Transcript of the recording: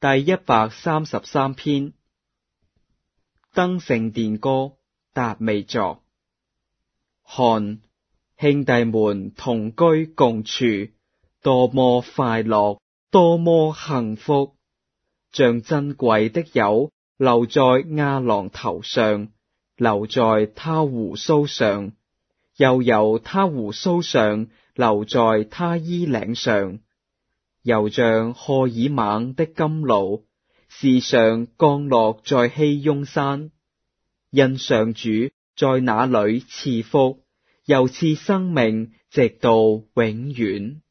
第133篇，登聖殿歌，達味作。看，兄弟們同居共處，多麼快樂，多麼幸福！將珍貴的油留在亞郎頭上，留在他鬍鬚上，又由他鬍鬚上留在他衣領上，又像荷爾猛的甘露，時常降落在熙雍山。因上主在那裏賜福，又賜生命，直到永遠。